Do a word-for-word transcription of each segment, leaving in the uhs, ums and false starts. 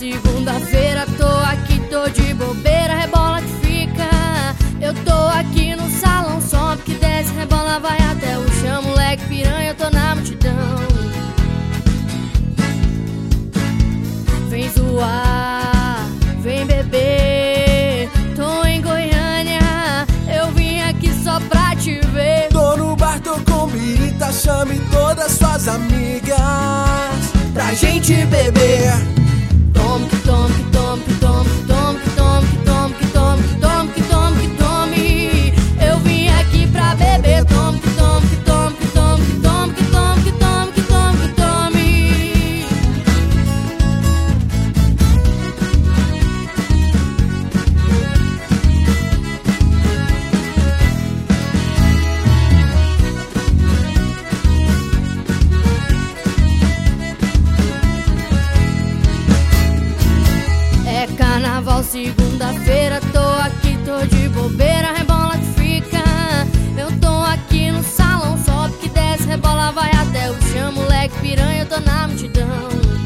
segunda-feira, tô aqui, tô de bobeira, rebola que fica. Eu tô aqui no salão, sobe que desce, rebola, vai até o chão. Moleque piranha, eu tô na multidão. Vem zoar, vem beber, tô em Goiânia, eu vim aqui só pra te ver. Tô no bar, tô com birita, chame todas suas amigas pra gente beber. Tome que tome, que tome, que tome, que tome, que tome, que tome, que tome, que tome, que tome, que tome. Eu vim aqui pra beber. Tome que tome, que tome, que tome, que tome, que tome, que tome, que tome, que tome. É carnaval, segunda-feira, tô aqui, tô de bobeira, rebola que fica. Eu tô aqui no salão, sobe que desce, rebola, vai até o chão. Moleque piranha, eu tô na multidão.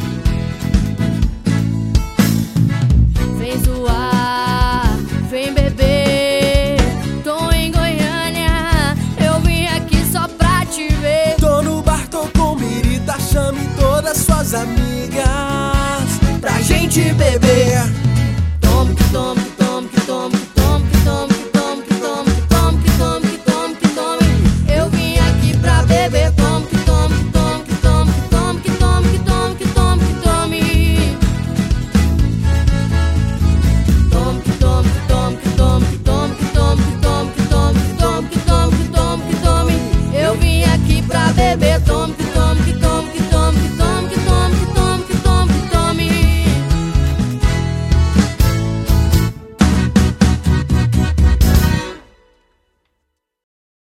Vem zoar, vem beber, tô em Goiânia, eu vim aqui só pra te ver. Tô no bar, tô com birita, chame todas suas amigas pra gente beber.